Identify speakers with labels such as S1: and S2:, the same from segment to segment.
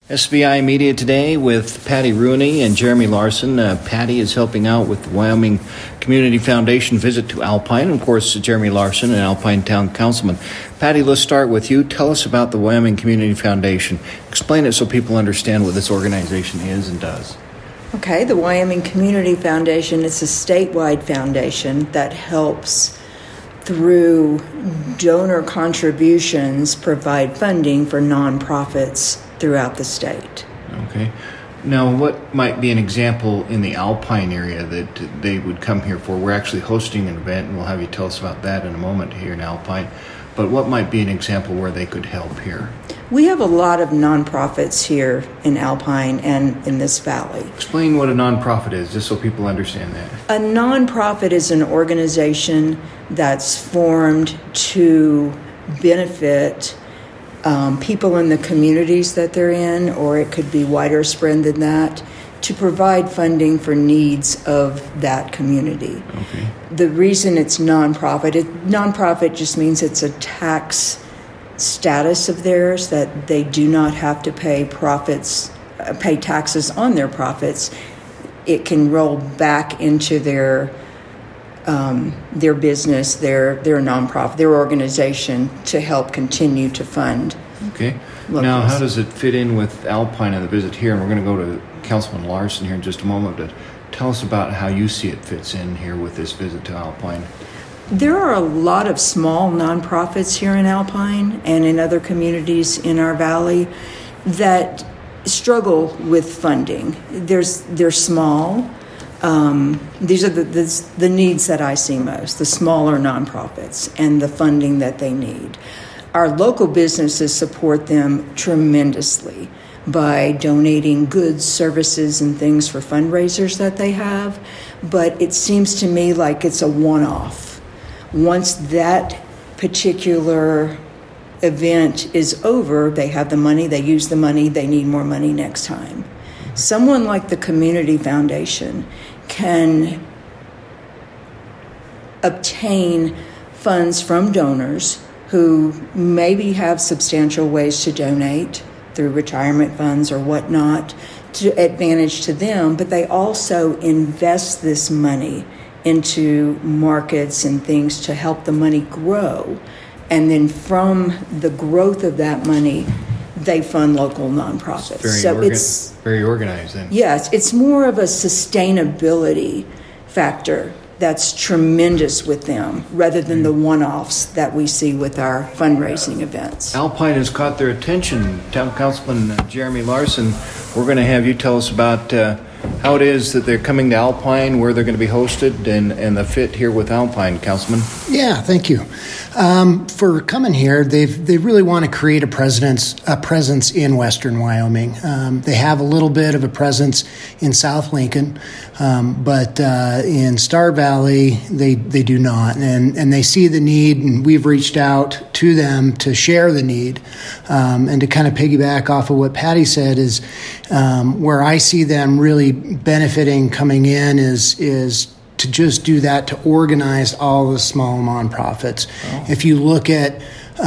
S1: SBI Media Today with Patty Rooney and Jeremy Larson. Patty is helping out with the Wyoming Community Foundation visit to Alpine. And of course, Jeremy Larson, an Alpine Town Councilman. Patty, let's start with you. Tell us about the Wyoming Community Foundation. Explain it so people understand what this organization is and does.
S2: Okay, the Wyoming Community Foundation is a statewide foundation that helps, through donor contributions, provide funding for nonprofits throughout the state.
S1: Okay. Now, what might be an example in the Alpine area that they would come here for? We're actually hosting an event, and we'll have you tell us about that in a moment here in Alpine. But what might be an example where they could help here?
S2: We have a lot of nonprofits here in Alpine and in this valley.
S1: Explain what a nonprofit is, just so people understand that.
S2: A nonprofit is an organization that's formed to benefit people in the communities that they're in, or it could be wider spread than that, to provide funding for needs of that community.
S1: Okay.
S2: The reason it's nonprofit just means it's a tax status of theirs, that they do not have to pay taxes on their profits. It can roll back into their business, their nonprofit, their organization, to help continue to fund.
S1: Okay.
S2: Locals.
S1: Now, how does it fit in with Alpine and the visit here? And we're going to go to Councilman Larson here in just a moment, but tell us about how you see it fits in here with this visit to Alpine.
S2: There are a lot of small nonprofits here in Alpine and in other communities in our valley that struggle with funding. They're small. These are the needs that I see most, the smaller nonprofits and the funding that they need. Our local businesses support them tremendously by donating goods, services, and things for fundraisers that they have, but it seems to me like it's a one-off. Once that particular event is over, they have the money, they use the money, they need more money next time. Someone like the Community Foundation can obtain funds from donors who maybe have substantial ways to donate through retirement funds or whatnot, to advantage to them, but they also invest this money into markets and things to help the money grow. And then from the growth of that money, they fund local nonprofits.
S1: It's very organized then.
S2: Yes, it's more of a sustainability factor that's tremendous with them, rather than the one-offs that we see with our fundraising events.
S1: Alpine has caught their attention. Town Councilman Jeremy Larson, we're going to have you tell us about how it is that they're coming to Alpine, where they're going to be hosted, and the fit here with Alpine, Councilman.
S3: Yeah, thank you. For coming here, they really want to create a presence in Western Wyoming. They have a little bit of a presence in South Lincoln, but in Star Valley they do not, and they see the need, and we've reached out to them to share the need, and to kind of piggyback off of what Patty said is where I see them really benefiting coming in is to just do that, to organize all the small nonprofits. Oh. If you look at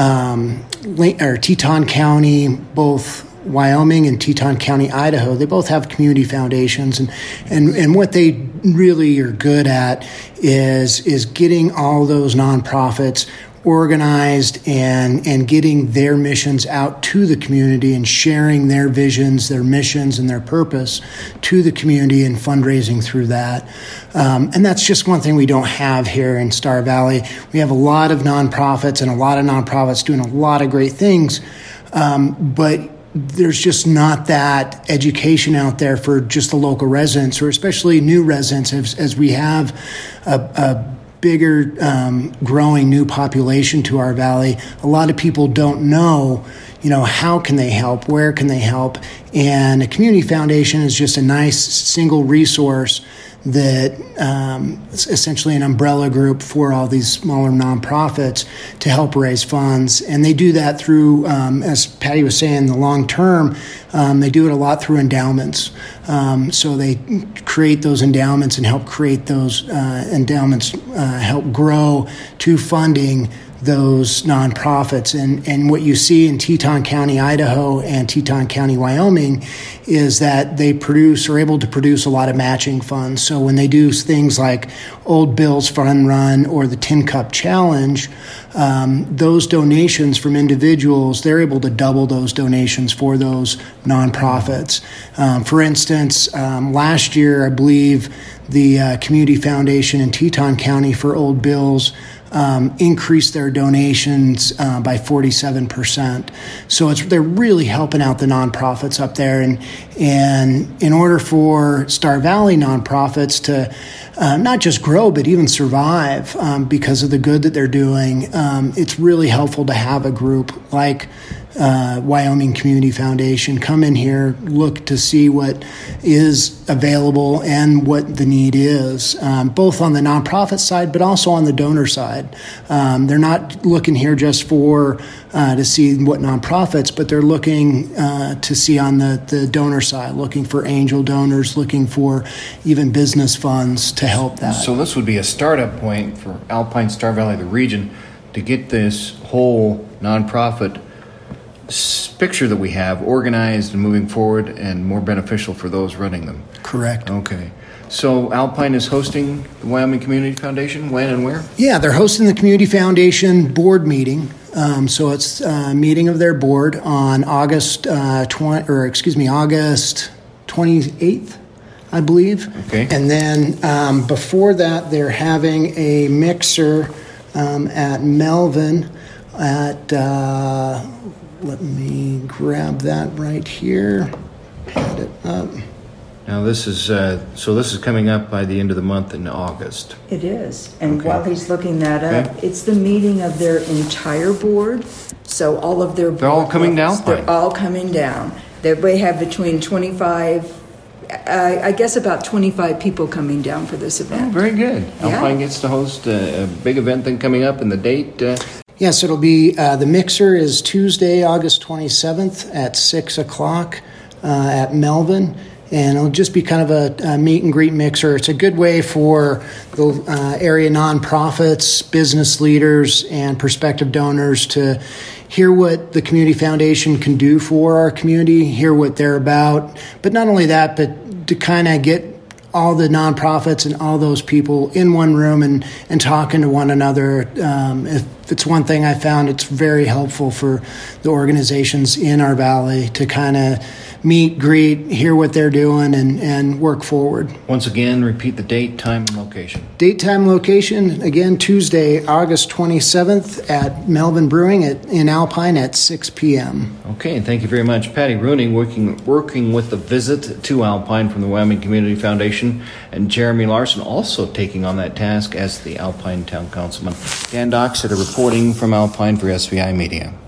S3: Teton County, both Wyoming and Teton County, Idaho, they both have community foundations, and what they really are good at is getting all those nonprofits organized and getting their missions out to the community and sharing their visions, their missions, and their purpose to the community and fundraising through that. And that's just one thing we don't have here in Star Valley. We have a lot of nonprofits and a lot of nonprofits doing a lot of great things, but there's just not that education out there for just the local residents, or especially new residents, as we have a bigger growing new population to our valley. A lot of people don't know, how can they help, where can they help, and a community foundation is just a nice single resource that is essentially an umbrella group for all these smaller nonprofits to help raise funds. And they do that through, as Patty was saying, the long term, they do it a lot through endowments. So they create those endowments and help create those endowments, help grow to funding those nonprofits. And what you see in Teton County, Idaho, and Teton County, Wyoming, is that they are able to produce a lot of matching funds. So when they do things like Old Bill's Fun Run or the Tin Cup Challenge, those donations from individuals, they're able to double those donations for those nonprofits. For instance, last year, I believe the Community Foundation in Teton County for Old Bill's increased their donations by 47%. So they're really helping out the nonprofits up there. And in order for Star Valley nonprofits to not just grow, but even survive because of the good that they're doing, it's really helpful to have a group like Wyoming Community Foundation come in here, look to see what is available and what the need is, both on the nonprofit side, but also on the donor side. They're not looking here just to see what nonprofits, but they're looking to see on the donor side, looking for angel donors, looking for even business funds to help that.
S1: So this would be a startup point for Alpine Star Valley, the region, to get this whole nonprofit picture that we have organized and moving forward and more beneficial for those running them.
S3: Correct.
S1: Okay. So Alpine is hosting the Wyoming Community Foundation. When and where? Yeah,
S3: they're hosting the Community Foundation board meeting. So it's a meeting of their board on August 28th, I believe.
S1: Okay.
S3: And then before that, they're having a mixer at Melvin at. Let me grab that right here. Pad it up.
S1: Now this is coming up by the end of the month in August.
S2: It is. And
S1: okay.
S2: While he's looking that up, it's the meeting of their entire board. So all of their board
S1: they're all coming down?
S2: They're all coming down. They have between 25, I guess about 25 people coming down for this event.
S1: Oh, very good.
S2: Yeah.
S1: Alpine gets to host a big event then coming up, and the date...
S3: Yes, it'll be, the mixer is Tuesday, August 27th at 6 o'clock at Melvin. And it'll just be kind of a meet and greet mixer. It's a good way for the area nonprofits, business leaders, and prospective donors to hear what the Community Foundation can do for our community, hear what they're about. But not only that, but to kind of get all the nonprofits and all those people in one room and talking to one another. If it's one thing I found, it's very helpful for the organizations in our valley to kind of meet, greet, hear what they're doing, and work forward.
S1: Once again, repeat the date, time, and location.
S3: Date, time, location, again, Tuesday, August 27th at Melvin Brewing in Alpine at 6 p.m.
S1: Okay, and thank you very much. Patty Rooney working with the visit to Alpine from the Wyoming Community Foundation, and Jeremy Larson also taking on that task as the Alpine Town Councilman. Dan Doxeter reporting from Alpine for SVI Media.